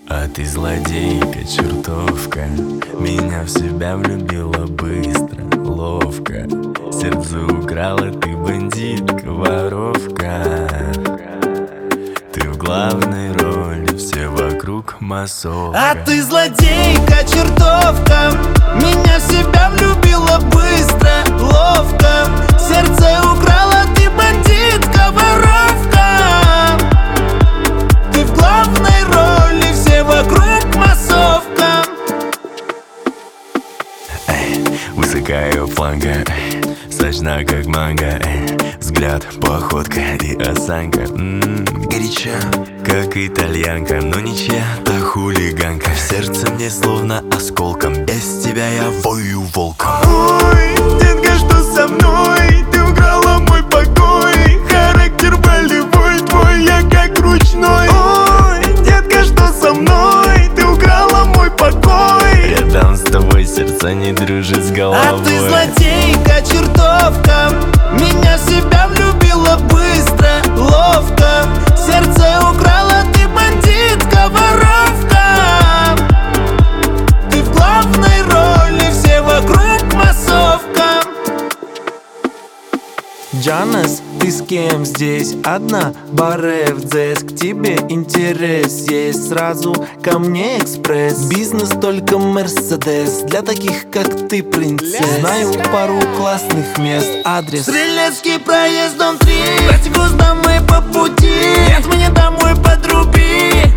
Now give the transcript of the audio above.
А ты злодейка, чертовка, меня в себя влюбила быстро, ловко. Сердце украла, ты бандитка, воровка. Ты в главной роли, все вокруг массовка. А ты злодейка, чертовка, меня в себя влюбила быстро, ловко. Сердце украла, ты бандитка, воровка. Ты в главной роли, все вокруг массовка. Высокая фланга, сочна как манго. Взгляд, походка и осанка, горяча, как итальянка. Но ничья, та хулиганка. В сердце мне словно осколком. Без тебя я вою волком. Ой, детка, что со мной? Ты украла мой покой. Характер болевой твой, я как ручной. Ой, детка, что со мной? Ты украла мой покой. Рядом с тобой сердце не дружит с головой. А ты злодейка, чертовка, меня в себя влюбила быстро, ловко. Сердце украла, ты бандитка, воровка. Ты в главной роли, все вокруг массовка. Джанес, ты с кем здесь? Одна? Баре в ДЗ, к тебе интерес есть. Сразу ко мне экспресс. Бизнес только Мерседес. Для таких, как ты, принцесс. Знаю пару классных мест. Адрес: Стрелецкий проезд, дом 3. Братику, с домой по пути. Нет, мне домой подруби.